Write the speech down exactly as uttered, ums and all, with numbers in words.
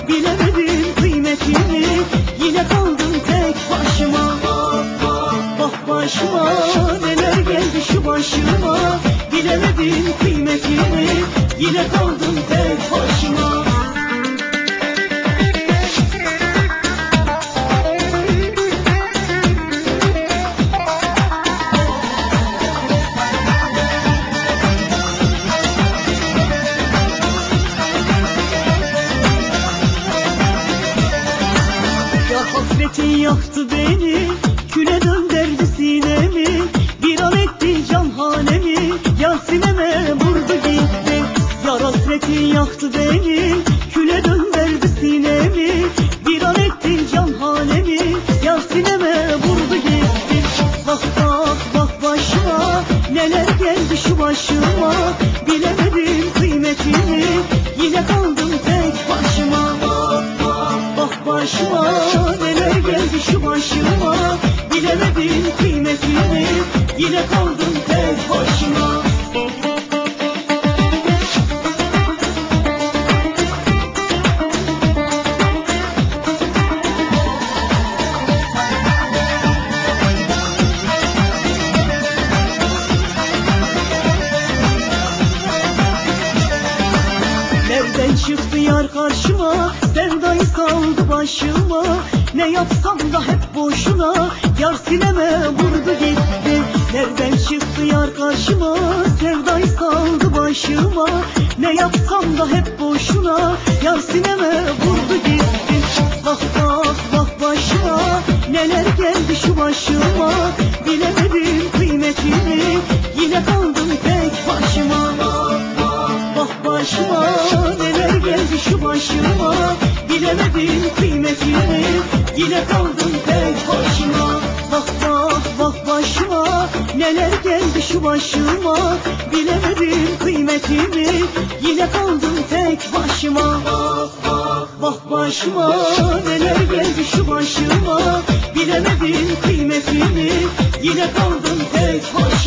bilemedim kıymetini. Yine kaldım tek başıma. Bak başıma neler geldi şu başıma. Bilemedim kıymetini. Yine kaldım tek başıma. Hasretin yaktı beni, küle döndürdü sinemi. Bir an etti can hanemi, yar sineme vurdu gitti. Yar hasretin yaktı beni, küle döndürdü sinemi. Bir an etti can hanemi, yar sineme vurdu gitti. Bak bak bak başıma, neler geldi şu başıma. Bilemedim kıymetini, yine kaldım tek başıma. Bak başıma neler geldi şu başıma. Bilemedim kıymetini, yine kaldım tek başıma. Nereden çıktı yar karşıma, sevdayı saldı başıma. Ne yapsam da hep boşuna, yar sineme vurdu gitti. Nereden çıktı yar karşıma, sevdayı saldı başıma. Ne yapsam da hep boşuna, yar sineme vurdu gitti. Bak bak bak başıma, neler geldi şu başıma. Bilemedim kıymetini, yine kaldım tek başıma. Bak başıma neler geldi şu başıma. Bilemedim kıymetini, yine kaldım tek başıma. Bak bak bak başıma neler geldi şu başıma. Bilemedim kıymetini, yine kaldım tek başıma. Bak başıma neler geldi şu başıma. Bilemedim kıymetini, yine kaldım tek başıma.